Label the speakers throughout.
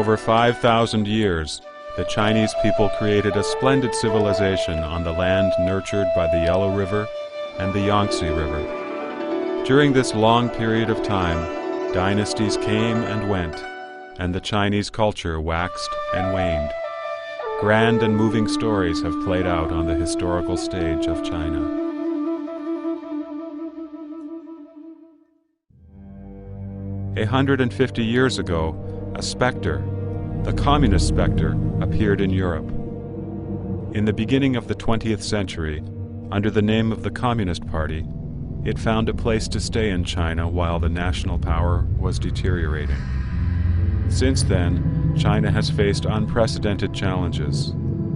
Speaker 1: over 5,000 years, the Chinese people created a splendid civilization on the land nurtured by the Yellow River and the Yangtze River. During this long period of time, dynasties came and went, and the Chinese culture waxed and waned. Grand and moving stories have played out on the historical stage of China. A 150 years ago, a specter, the communist specter, appeared in Europe. In the beginning of the 20th century, under the name of the Communist Party, it found a place to stay in China while the national power was deteriorating. Since then, China has faced unprecedented challenges.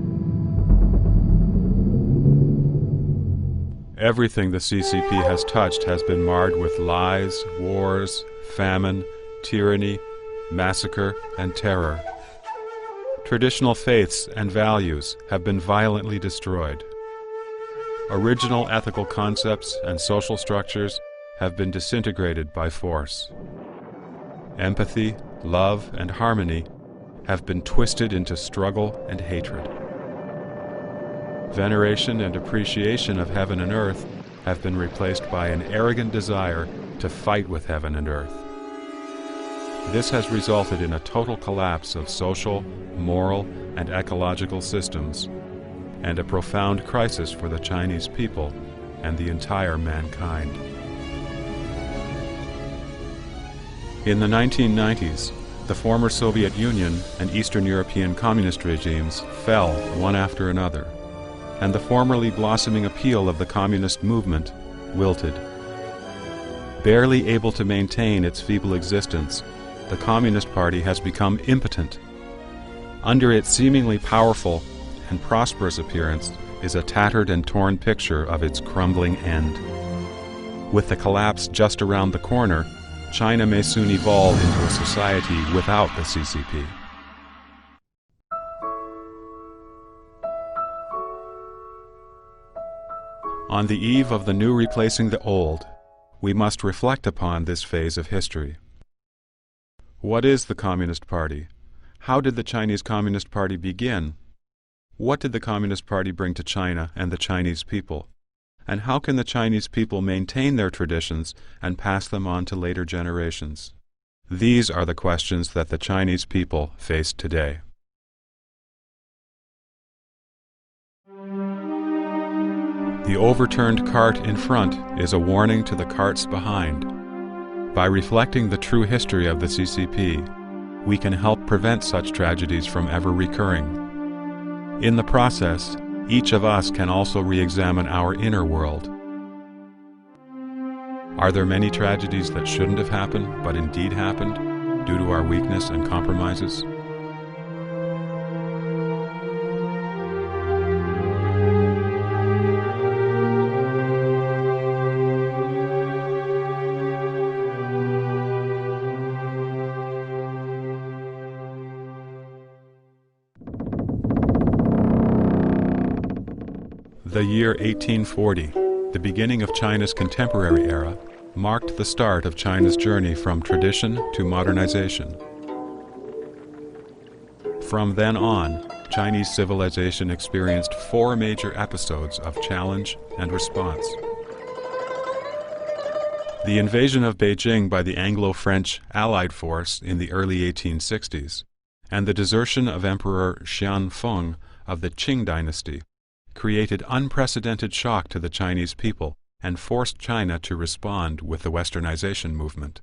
Speaker 1: Everything the CCP has touched has been marred with lies, wars, famine, tyranny, massacre, and terror. Traditional faiths and values have been violently destroyed. Original ethical concepts and social structures have been disintegrated by force. Empathy, love, and harmony have been twisted into struggle and hatred. Veneration and appreciation of heaven and earth have been replaced by an arrogant desire to fight with heaven and earth. This has resulted in a total collapse of social, moral, and ecological systems, and a profound crisis for the Chinese people and the entire mankind. In the 1990s, the former Soviet Union and Eastern European communist regimes fell one after another, and the formerly blossoming appeal of the communist movement wilted. Barely able to maintain its feeble existence, the Communist Party has become impotent. Under its seemingly powerful and prosperous appearance is a tattered and torn picture of its crumbling end. With the collapse just around the corner, China may soon evolve into a society without the CCP. On the eve of the new replacing the old, we must reflect upon this phase of history. What is the Communist Party? How did the Chinese Communist Party begin? What did the Communist Party bring to China and the Chinese people? And how can the Chinese people maintain their traditions and pass them on to later generations? These are the questions that the Chinese people face today. The overturned cart in front is a warning to the carts behind. By reflecting the true history of the CCP, we can help prevent such tragedies from ever recurring. In the process, each of us can also re-examine our inner world. Are there many tragedies that shouldn't have happened, but indeed happened, due to our weakness and compromises? The year 1840, the beginning of China's contemporary era, marked the start of China's journey from tradition to modernization. From then on, Chinese civilization experienced 4 major episodes of challenge and response. The invasion of Beijing by the Anglo-French Allied force in the early 1860s, and the desertion of Emperor Xianfeng of the Qing dynasty, created unprecedented shock to the Chinese people and forced China to respond with the Westernization movement.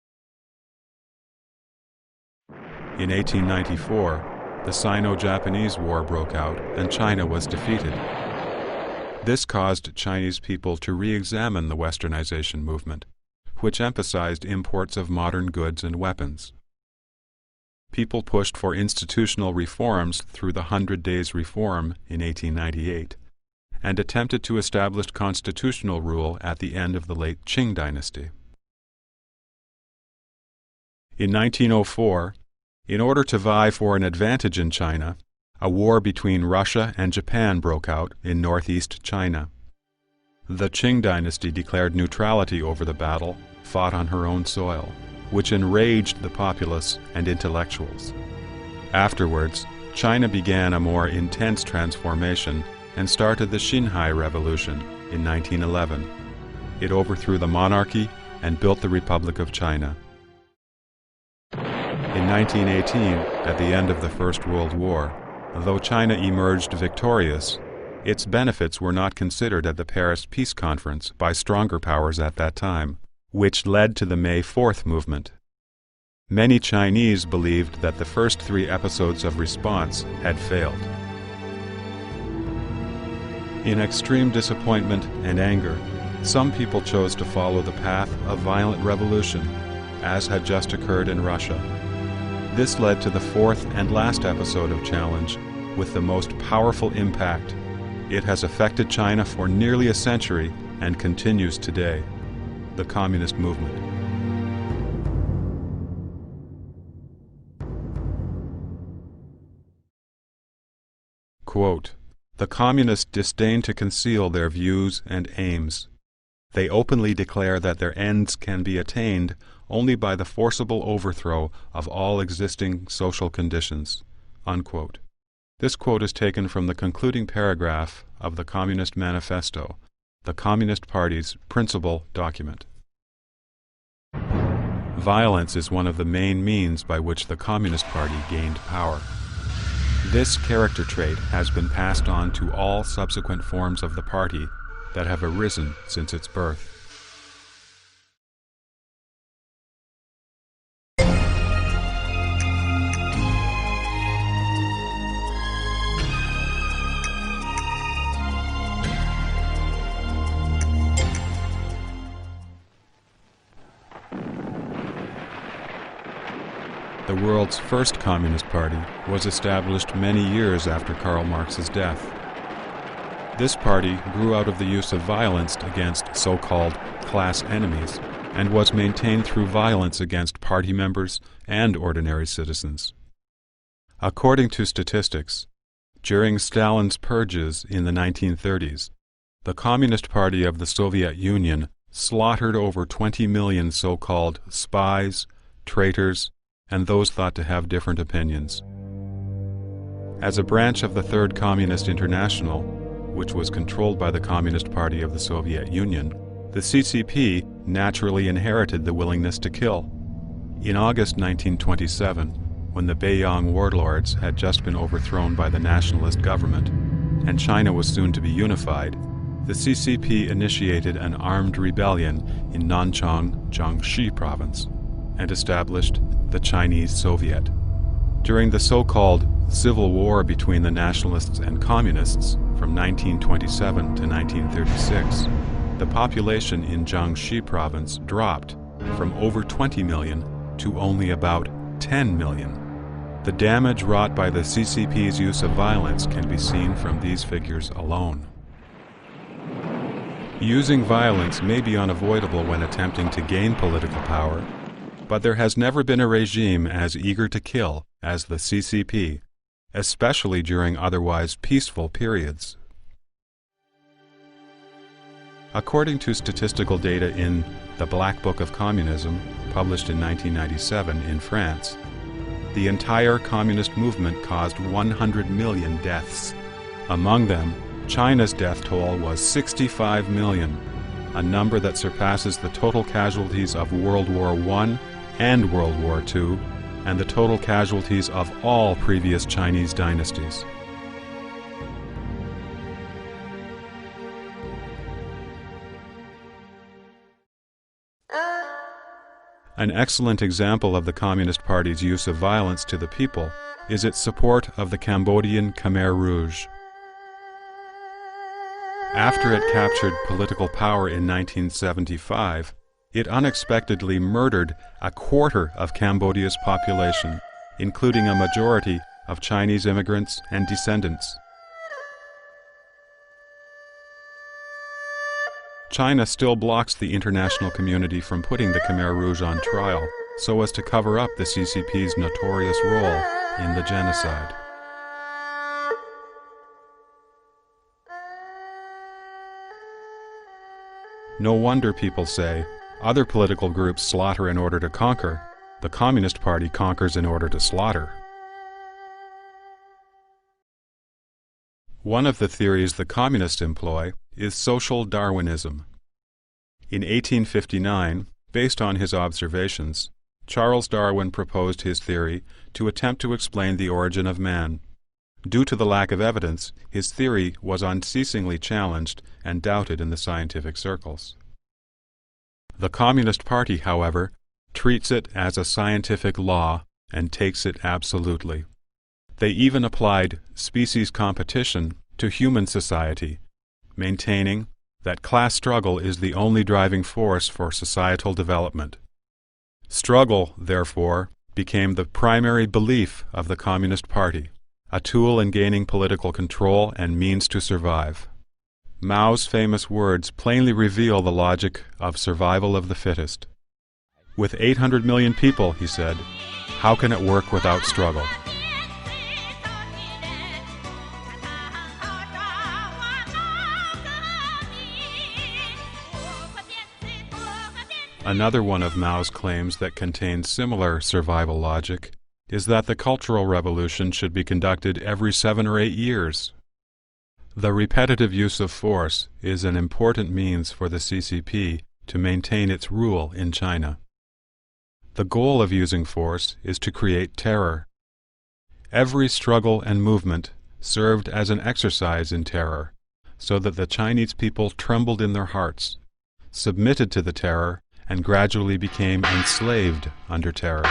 Speaker 1: In 1894, the Sino-Japanese War broke out and China was defeated. This caused Chinese people to re-examine the Westernization movement, which emphasized imports of modern goods and weapons. People pushed for institutional reforms through the 100 Days Reform in 1898 and attempted to establish constitutional rule at the end of the late Qing dynasty. In 1904, in order to vie for an advantage in China, a war between Russia and Japan broke out in northeast China. The Qing dynasty declared neutrality over the battle fought on her own soil, which enraged the populace and intellectuals. Afterwards, China began a more intense transformation and started the Xinhai Revolution in 1911. It overthrew the monarchy and built the Republic of China. In 1918, at the end of the First World War, though China emerged victorious, its benefits were not considered at the Paris Peace Conference by stronger powers at that time, which led to the May 4th movement. Many Chinese believed that the first 3 episodes of response had failed. In extreme disappointment and anger, some people chose to follow the path of violent revolution, as had just occurred in Russia. This led to the 4th and last episode of Challenge, with the most powerful impact. It has affected China for nearly a century and continues today: the Communist movement. Quote, "The Communists disdain to conceal their views and aims. They openly declare that their ends can be attained only by the forcible overthrow of all existing social conditions." Unquote. This quote is taken from the concluding paragraph of the Communist Manifesto, the Communist Party's principal document. Violence is one of the main means by which the Communist Party gained power. This character trait has been passed on to all subsequent forms of the party that have arisen since its birth. The world's first Communist Party was established many years after Karl Marx's death. This party grew out of the use of violence against so-called class enemies and was maintained through violence against party members and ordinary citizens. According to statistics, during Stalin's purges in the 1930s, the Communist Party of the Soviet Union slaughtered over 20 million so-called spies, traitors, and those thought to have different opinions. As a branch of the Third Communist International, which was controlled by the Communist Party of the Soviet Union, the CCP naturally inherited the willingness to kill. In August 1927, when the Beiyang warlords had just been overthrown by the nationalist government, and China was soon to be unified, the CCP initiated an armed rebellion in Nanchang, Jiangxi province, and established the Chinese Soviet. During the so-called Civil War between the nationalists and communists from 1927 to 1936, the population in Jiangxi province dropped from over 20 million to only about 10 million. The damage wrought by the CCP's use of violence can be seen from these figures alone. Using violence may be unavoidable when attempting to gain political power, but there has never been a regime as eager to kill as the CCP, especially during otherwise peaceful periods. According to statistical data in The Black Book of Communism, published in 1997 in France, the entire communist movement caused 100 million deaths. Among them, China's death toll was 65 million, a number that surpasses the total casualties of World War I and World War II, and the total casualties of all previous Chinese dynasties. An excellent example of the Communist Party's use of violence to the people is its support of the Cambodian Khmer Rouge. After it captured political power in 1975, it unexpectedly murdered a quarter of Cambodia's population, including a majority of Chinese immigrants and descendants. China still blocks the international community from putting the Khmer Rouge on trial so as to cover up the CCP's notorious role in the genocide. No wonder people say, other political groups slaughter in order to conquer. The Communist Party conquers in order to slaughter. One of the theories the communists employ is social Darwinism. In 1859, based on his observations, Charles Darwin proposed his theory to attempt to explain the origin of man. Due to the lack of evidence, his theory was unceasingly challenged and doubted in the scientific circles. The Communist Party, however, treats it as a scientific law and takes it absolutely. They even applied species competition to human society, maintaining that class struggle is the only driving force for societal development. Struggle, therefore, became the primary belief of the Communist Party, a tool in gaining political control and means to survive. Mao's famous words plainly reveal the logic of survival of the fittest. With 800 million people, he said, how can it work without struggle? Another one of Mao's claims that contains similar survival logic is that the Cultural Revolution should be conducted every 7 or 8 years. The repetitive use of force is an important means for the CCP to maintain its rule in China. The goal of using force is to create terror. Every struggle and movement served as an exercise in terror, so that the Chinese people trembled in their hearts, submitted to the terror, and gradually became enslaved under terror.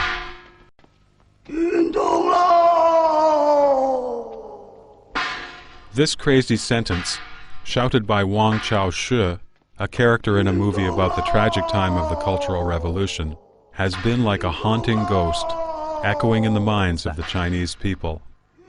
Speaker 1: This crazy sentence, shouted by Wang Chaoshi, a character in a movie about the tragic time of the Cultural Revolution, has been like a haunting ghost, echoing in the minds of the Chinese people.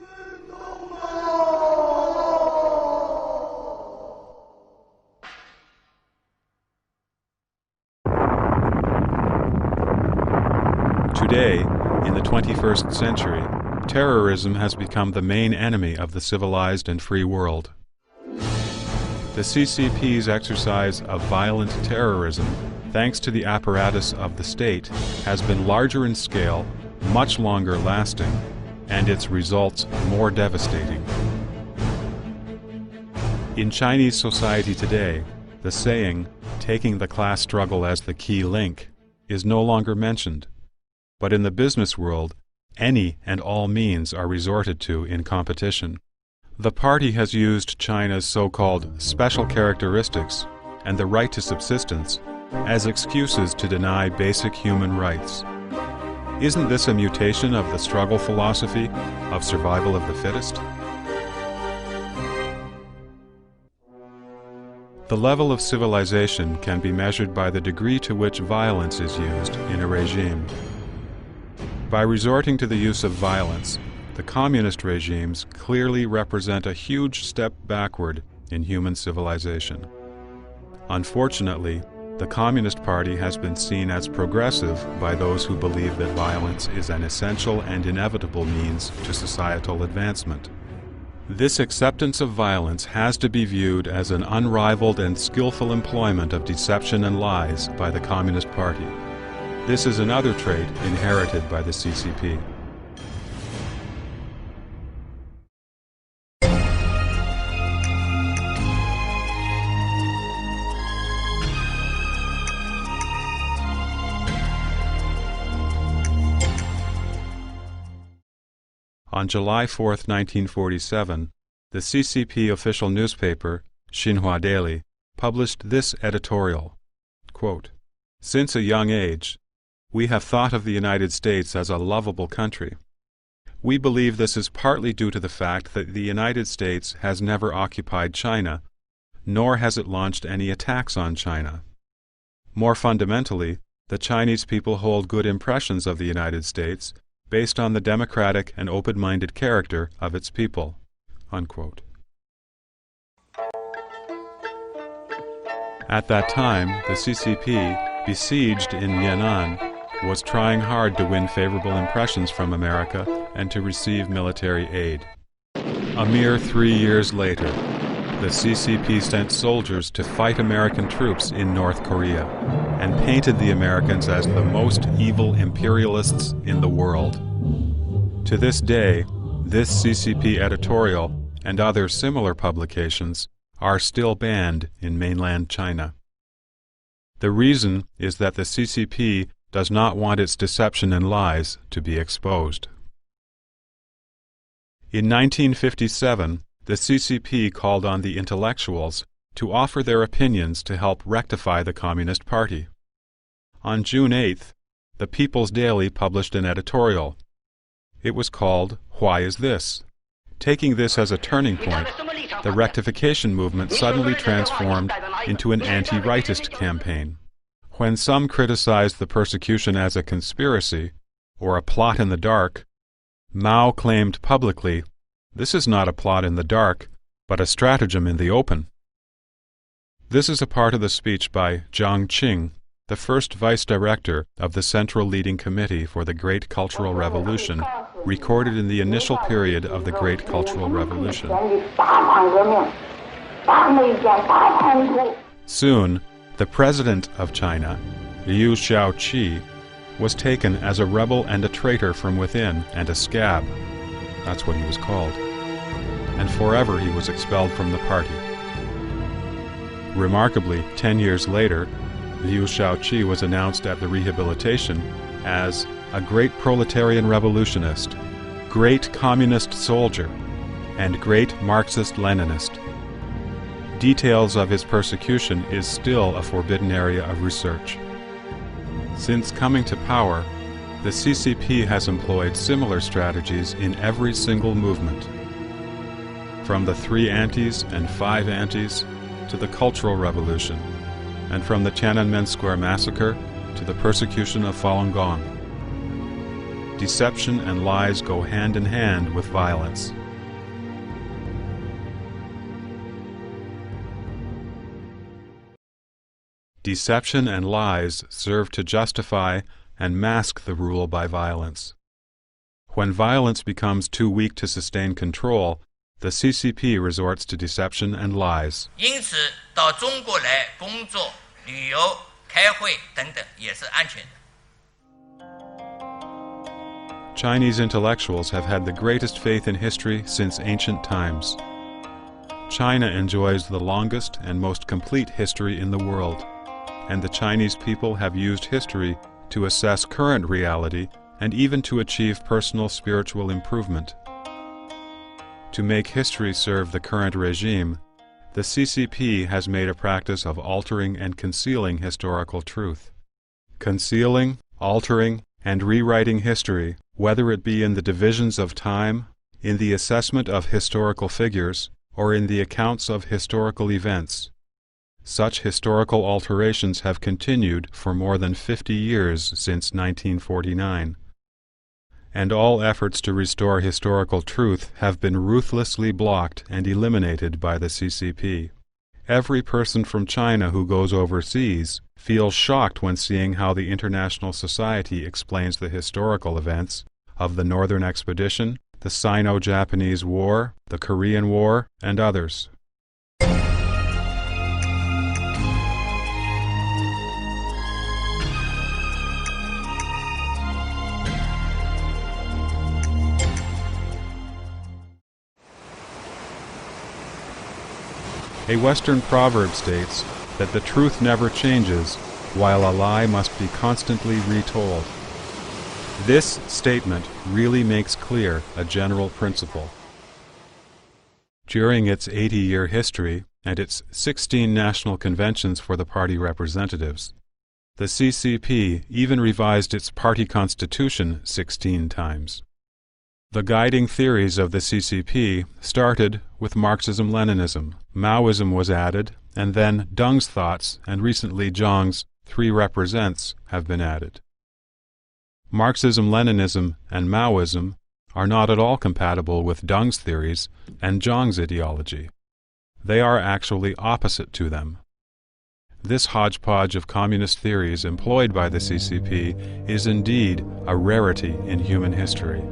Speaker 1: Today, in the 21st century, terrorism has become the main enemy of the civilized and free world. The CCP's exercise of violent terrorism, thanks to the apparatus of the state, has been larger in scale, much longer lasting, and its results more devastating. In Chinese society today, the saying, "taking the class struggle as the key link," is no longer mentioned. But in the business world, any and all means are resorted to in competition. The party has used China's so-called special characteristics and the right to subsistence as excuses to deny basic human rights. Isn't this a mutation of the struggle philosophy of survival of the fittest? The level of civilization can be measured by the degree to which violence is used in a regime. By resorting to the use of violence, the communist regimes clearly represent a huge step backward in human civilization. Unfortunately, the Communist Party has been seen as progressive by those who believe that violence is an essential and inevitable means to societal advancement. This acceptance of violence has to be viewed as an unrivaled and skillful employment of deception and lies by the Communist Party. This is another trait inherited by the CCP. On July 4, 1947, the CCP official newspaper, Xinhua Daily, published this editorial, quote, "Since a young age, we have thought of the United States as a lovable country. We believe this is partly due to the fact that the United States has never occupied China, nor has it launched any attacks on China. More fundamentally, the Chinese people hold good impressions of the United States based on the democratic and open-minded character of its people." Unquote. At that time, the CCP, besieged in Yan'an, was trying hard to win favorable impressions from America and to receive military aid. A mere 3 years later, the CCP sent soldiers to fight American troops in North Korea and painted the Americans as the most evil imperialists in the world. To this day, this CCP editorial and other similar publications are still banned in mainland China. The reason is that the CCP does not want its deception and lies to be exposed. In 1957, the CCP called on the intellectuals to offer their opinions to help rectify the Communist Party. On June 8th, the People's Daily published an editorial. It was called, "Why is This?" Taking this as a turning point, the rectification movement suddenly transformed into an anti-rightist campaign. When some criticized the persecution as a conspiracy, or a plot in the dark, Mao claimed publicly, "This is not a plot in the dark, but a stratagem in the open." This is a part of the speech by Jiang Qing, the first vice director of the Central Leading Committee for the Great Cultural Revolution, recorded in the initial period of the Great Cultural Revolution. Soon, the president of China, Liu Shaoqi, was taken as a rebel and a traitor from within and a scab. That's what he was called. And forever he was expelled from the party. Remarkably, 10 years later, Liu Shaoqi was announced at the rehabilitation as a great proletarian revolutionist, great communist soldier, and great Marxist-Leninist. Details of his persecution is still a forbidden area of research. Since coming to power, the CCP has employed similar strategies in every single movement. From the 3 antis and 5 antis to the Cultural Revolution, and from the Tiananmen Square massacre to the persecution of Falun Gong. Deception and lies go hand in hand with violence. Deception and lies serve to justify and mask the rule by violence. When violence becomes too weak to sustain control, the CCP resorts to deception and lies.
Speaker 2: 因此，到中国来工作、旅游、开会等等也是安全的。
Speaker 1: Chinese intellectuals have had the greatest faith in history since ancient times. China enjoys the longest and most complete history in the world, and the Chinese people have used history to assess current reality and even to achieve personal spiritual improvement. To make history serve the current regime, the CCP has made a practice of altering and concealing historical truth. Concealing, altering, and rewriting history, whether it be in the divisions of time, in the assessment of historical figures, or in the accounts of historical events. Such historical alterations have continued for more than 50 years since 1949. And all efforts to restore historical truth have been ruthlessly blocked and eliminated by the CCP. Every person from China who goes overseas feels shocked when seeing how the international society explains the historical events of the Northern Expedition, the Sino-Japanese War, the Korean War, and others. A Western proverb states that the truth never changes, while a lie must be constantly retold. This statement really makes clear a general principle. During its 80-year history and its 16 national conventions for the party representatives, the CCP even revised its party constitution 16 times. The guiding theories of the CCP started with Marxism-Leninism. Maoism was added, and then Deng's thoughts and recently Zhang's 3 represents have been added. Marxism-Leninism and Maoism are not at all compatible with Deng's theories and Zhang's ideology. They are actually opposite to them. This hodgepodge of communist theories employed by the CCP is indeed a rarity in human history.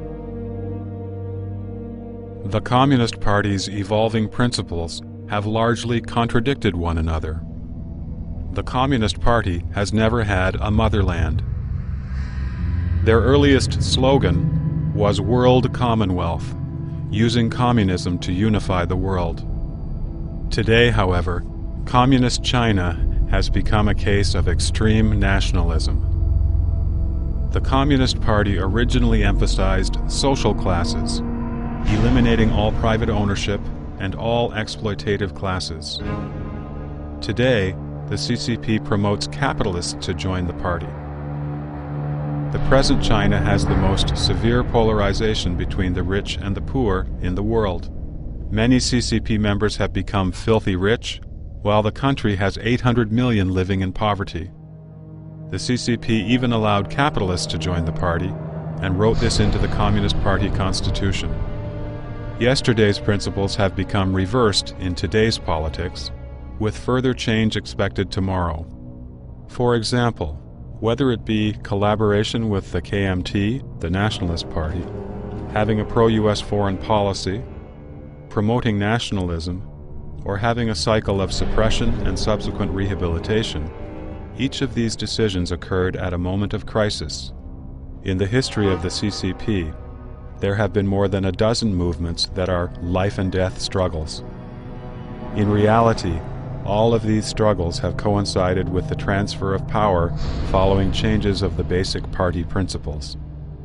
Speaker 1: The Communist Party's evolving principles have largely contradicted one another. The Communist Party has never had a motherland. Their earliest slogan was World Commonwealth, using communism to unify the world. Today, however, Communist China has become a case of extreme nationalism. The Communist Party originally emphasized social classes, eliminating all private ownership and all exploitative classes. Today, the CCP promotes capitalists to join the party. The present China has the most severe polarization between the rich and the poor in the world. Many CCP members have become filthy rich, while the country has 800 million living in poverty. The CCP even allowed capitalists to join the party and wrote this into the Communist Party constitution. Yesterday's principles have become reversed in today's politics, with further change expected tomorrow. For example, whether it be collaboration with the KMT, the Nationalist Party, having a pro-US foreign policy, promoting nationalism, or having a cycle of suppression and subsequent rehabilitation, each of these decisions occurred at a moment of crisis. In the history of the CCP, there have been more than a dozen movements that are life and death struggles. In reality, all of these struggles have coincided with the transfer of power following changes of the basic party principles.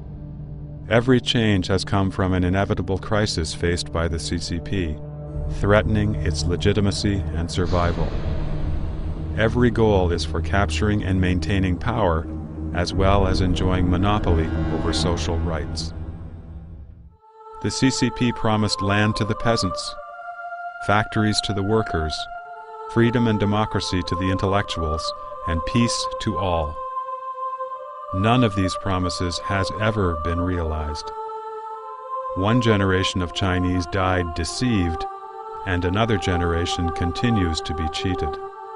Speaker 1: Every change has come from an inevitable crisis faced by the CCP, threatening its legitimacy and survival. Every goal is for capturing and maintaining power, as well as enjoying monopoly over social rights. The CCP promised land to the peasants, factories to the workers, freedom and democracy to the intellectuals, and peace to all. None of these promises has ever been realized. One generation of Chinese died deceived, and another generation continues to be cheated.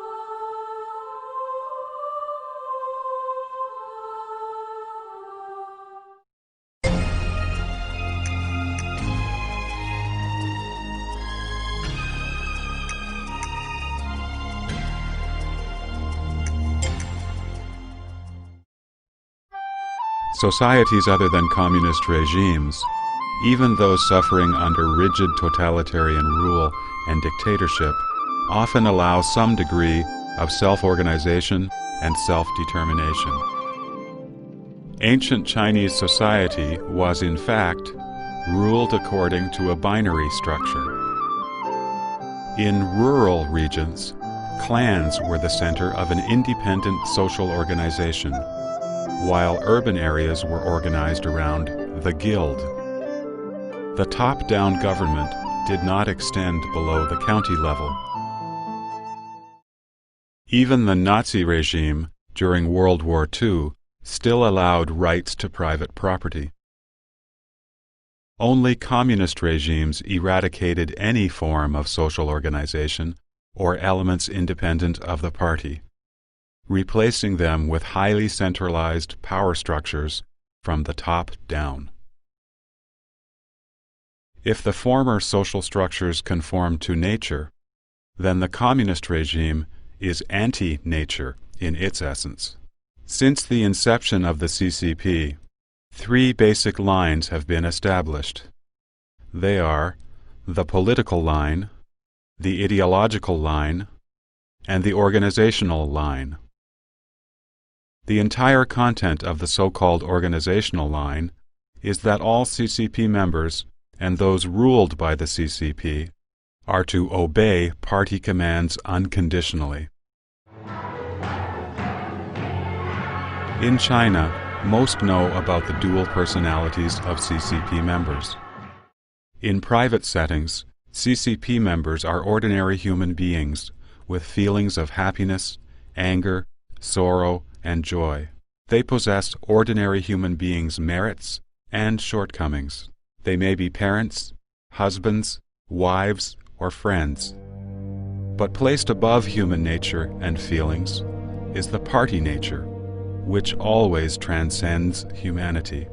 Speaker 1: Societies other than communist regimes, even those suffering under rigid totalitarian rule and dictatorship, often allow some degree of self-organization and self-determination. Ancient Chinese society was, in fact, ruled according to a binary structure. In rural regions, clans were the center of an independent social organization, while urban areas were organized around the guild. The top-down government did not extend below the county level. Even the Nazi regime during World War II still allowed rights to private property. Only communist regimes eradicated any form of social organization or elements independent of the party, replacing them with highly centralized power structures from the top down. If the former social structures conform to nature, then the communist regime is anti-nature in its essence. Since the inception of the CCP, 3 basic lines have been established. They are the political line, the ideological line, and the organizational line. The entire content of the so-called organizational line is that all CCP members and those ruled by the CCP are to obey party commands unconditionally. In China, most know about the dual personalities of CCP members. In private settings, CCP members are ordinary human beings with feelings of happiness, anger, sorrow, and joy. They possess ordinary human beings' merits and shortcomings. They may be parents, husbands, wives, or friends. But placed above human nature and feelings is the party nature, which always transcends humanity.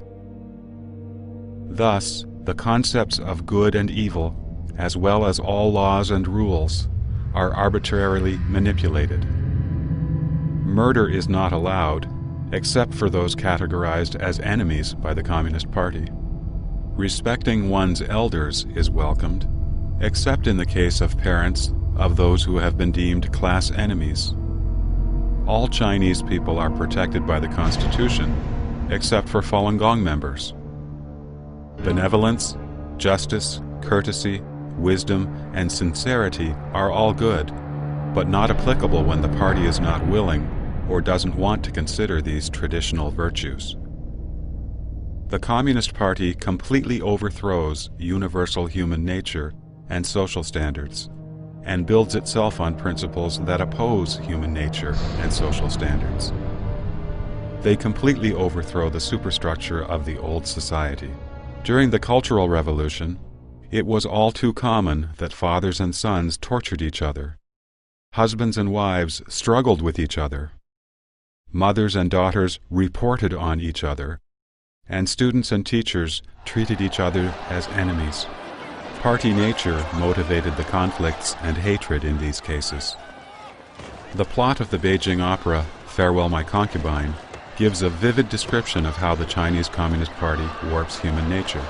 Speaker 1: Thus, the concepts of good and evil, as well as all laws and rules, are arbitrarily manipulated. Murder is not allowed, except for those categorized as enemies by the Communist Party. Respecting one's elders is welcomed, except in the case of parents of those who have been deemed class enemies. All Chinese people are protected by the Constitution, except for Falun Gong members. Benevolence, justice, courtesy, wisdom, and sincerity are all good, but not applicable when the party is not willing or doesn't want to consider these traditional virtues. The Communist Party completely overthrows universal human nature and social standards, and builds itself on principles that oppose human nature and social standards. They completely overthrow the superstructure of the old society. During the Cultural Revolution, it was all too common that fathers and sons tortured each other. Husbands and wives struggled with each other. Mothers and daughters reported on each other, and students and teachers treated each other as enemies. Party nature motivated the conflicts and hatred in these cases. The plot of the Beijing opera, Farewell My Concubine, gives a vivid description of how the Chinese Communist Party warps human nature.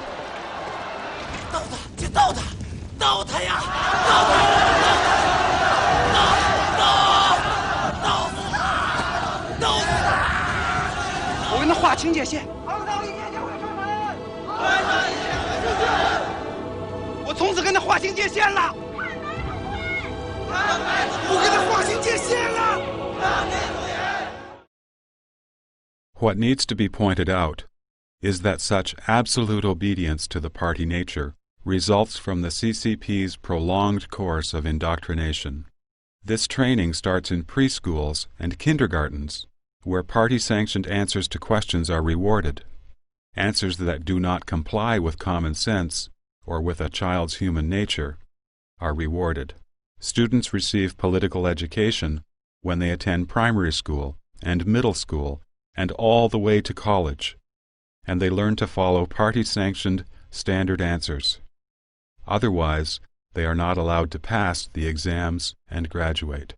Speaker 1: What needs to be pointed out is that such absolute obedience to the party nature results from the CCP's prolonged course of indoctrination. This training starts in preschools and kindergartens, where party-sanctioned answers to questions are rewarded. Answers that do not comply with common sense or with a child's human nature are rewarded. Students receive political education when they attend primary school and middle school and all the way to college, and they learn to follow party-sanctioned standard answers. Otherwise, they are not allowed to pass the exams and graduate.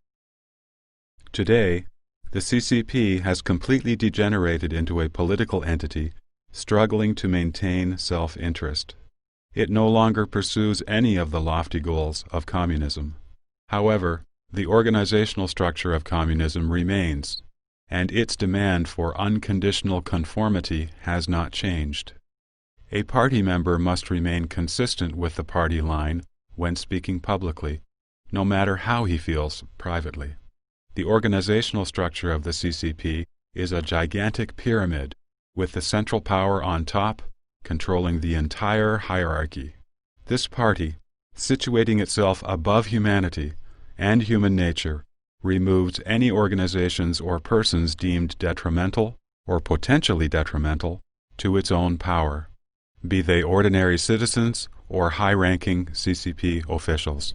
Speaker 1: Today, the CCP has completely degenerated into a political entity struggling to maintain self-interest. It no longer pursues any of the lofty goals of communism. However, the organizational structure of communism remains, and its demand for unconditional conformity has not changed. A party member must remain consistent with the party line when speaking publicly, no matter how he feels privately. The organizational structure of the CCP is a gigantic pyramid, with the central power on top controlling the entire hierarchy. This party, situating itself above humanity and human nature, removes any organizations or persons deemed detrimental or potentially detrimental to its own power, be they ordinary citizens or high-ranking CCP officials.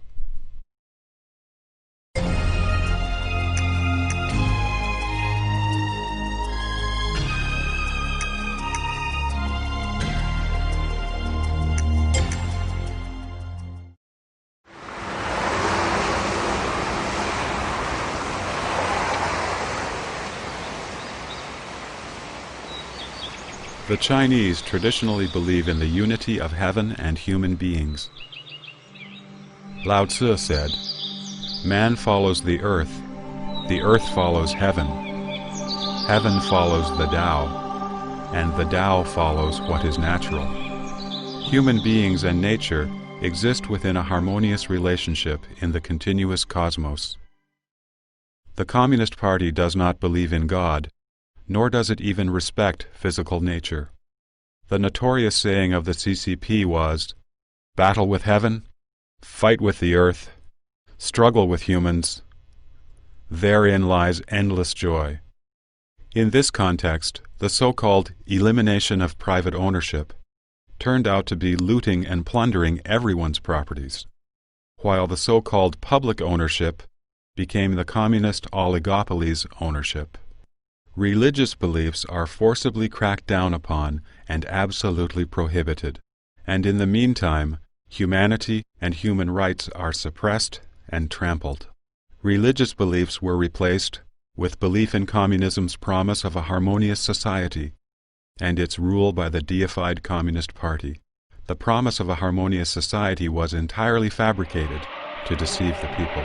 Speaker 1: The Chinese traditionally believe in the unity of heaven and human beings. Lao Tzu said, "Man follows the earth follows heaven. Heaven follows the Tao, and the Tao follows what is natural." Human beings and nature exist within a harmonious relationship in the continuous cosmos. The Communist Party does not believe in God, nor does it even respect physical nature. The notorious saying of the CCP was, "Battle with heaven, fight with the earth, struggle with humans. Therein lies endless joy." In this context, the so-called elimination of private ownership turned out to be looting and plundering everyone's properties, while the so-called public ownership became the communist oligopoly's ownership. Religious beliefs are forcibly cracked down upon and absolutely prohibited, and in the meantime, humanity and human rights are suppressed and trampled. Religious beliefs were replaced with belief in communism's promise of a harmonious society and its rule by the deified Communist Party, the promise of a harmonious society was entirely fabricated to deceive the people.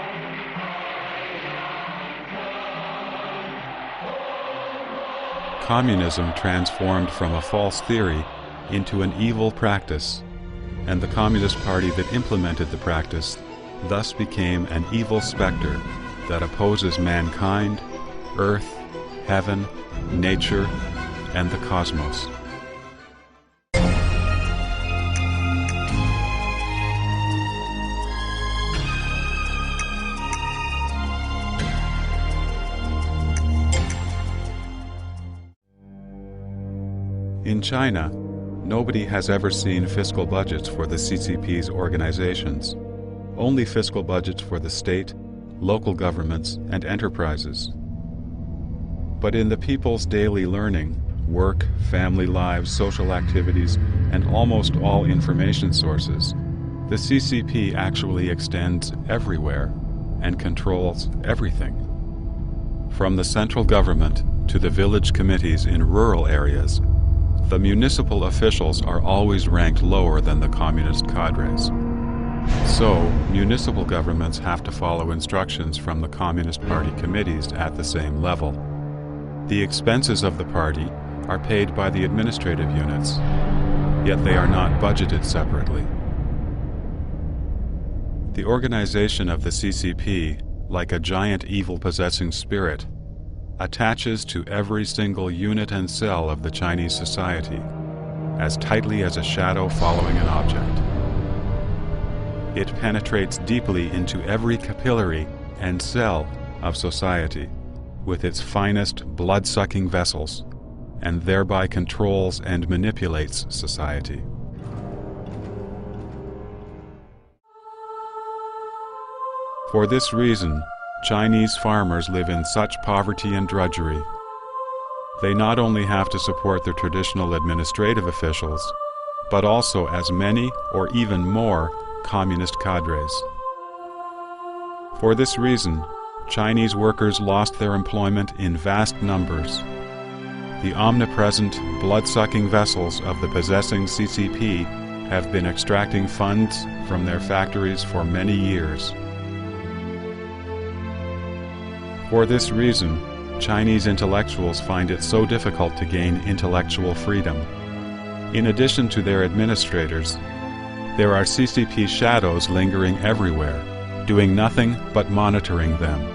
Speaker 1: Communism transformed from a false theory into an evil practice, and the Communist Party that implemented the practice thus became an evil specter that opposes mankind, earth, heaven, nature, and the cosmos. In China, nobody has ever seen fiscal budgets for the CCP's organizations, only fiscal budgets for the state, local governments, and enterprises. But in the people's daily learning, work, family lives, social activities, and almost all information sources, the CCP actually extends everywhere and controls everything. From the central government to the village committees in rural areas, the municipal officials are always ranked lower than the communist cadres. So, municipal governments have to follow instructions from the Communist Party committees at the same level. The expenses of the party are paid by the administrative units, yet they are not budgeted separately. The organization of the CCP, like a giant evil-possessing spirit, attaches to every single unit and cell of the Chinese society, as tightly as a shadow following an object. It penetrates deeply into every capillary and cell of society with its finest blood-sucking vessels, and thereby controls and manipulates society. For this reason, Chinese farmers live in such poverty and drudgery. They not only have to support their traditional administrative officials, but also as many or even more communist cadres. For this reason, Chinese workers lost their employment in vast numbers. The omnipresent, blood-sucking vessels of the possessing CCP have been extracting funds from their factories for many years. For this reason, Chinese intellectuals find it so difficult to gain intellectual freedom. In addition to their administrators, there are CCP shadows lingering everywhere, doing nothing but monitoring them.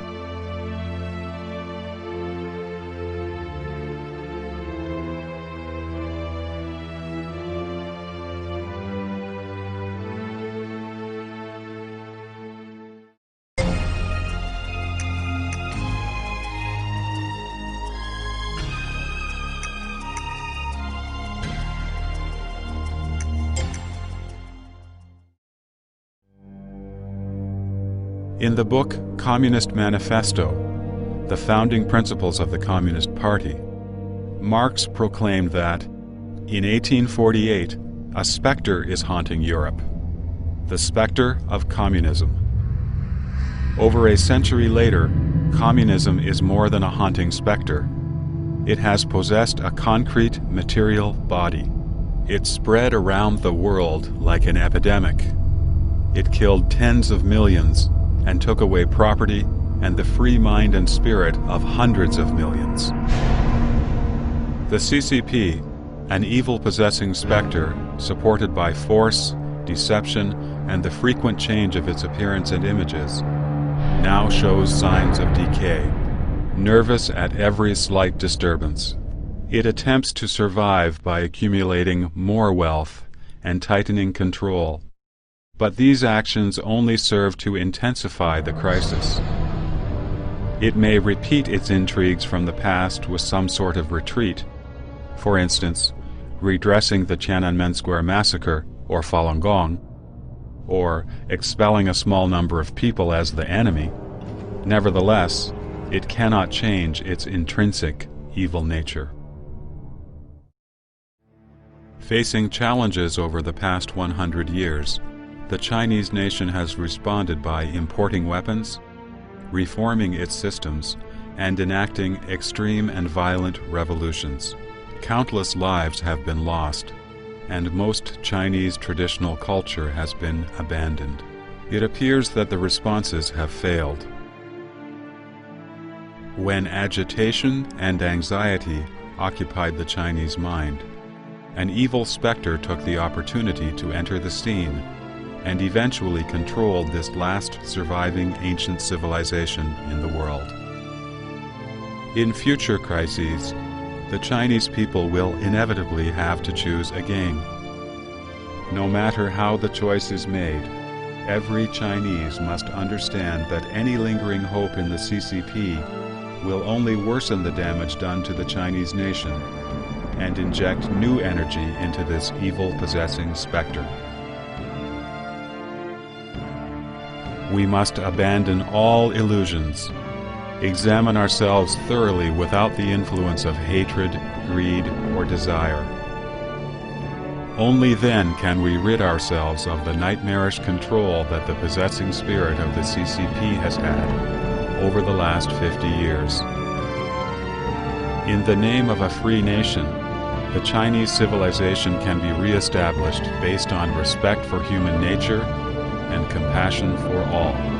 Speaker 1: In the book Communist Manifesto, the founding principles of the Communist Party, Marx proclaimed that, in 1848, a specter is haunting Europe, the specter of communism. Over a century later, communism is more than a haunting specter. It has possessed a concrete, material body. It spread around the world like an epidemic. It killed tens of millions and took away property and the free mind and spirit of hundreds of millions. The CCP, an evil-possessing specter supported by force, deception, and the frequent change of its appearance and images, now shows signs of decay, nervous at every slight disturbance. It attempts to survive by accumulating more wealth and tightening control. But these actions only serve to intensify the crisis. It may repeat its intrigues from the past with some sort of retreat, for instance, redressing the Tiananmen Square massacre or Falun Gong, or expelling a small number of people as the enemy. Nevertheless, it cannot change its intrinsic evil nature. Facing challenges over the past 100 years, the Chinese nation has responded by importing weapons, reforming its systems, and enacting extreme and violent revolutions. Countless lives have been lost, and most Chinese traditional culture has been abandoned. It appears that the responses have failed. When agitation and anxiety occupied the Chinese mind, an evil specter took the opportunity to enter the scene and eventually controlled this last surviving ancient civilization in the world. In future crises, the Chinese people will inevitably have to choose again. No matter how the choice is made, every Chinese must understand that any lingering hope in the CCP will only worsen the damage done to the Chinese nation and inject new energy into this evil-possessing specter. We must abandon all illusions, examine ourselves thoroughly without the influence of hatred, greed, or desire. Only then can we rid ourselves of the nightmarish control that the possessing spirit of the CCP has had over the last 50 years. In the name of a free nation, the Chinese civilization can be re-established based on respect for human nature and compassion for all.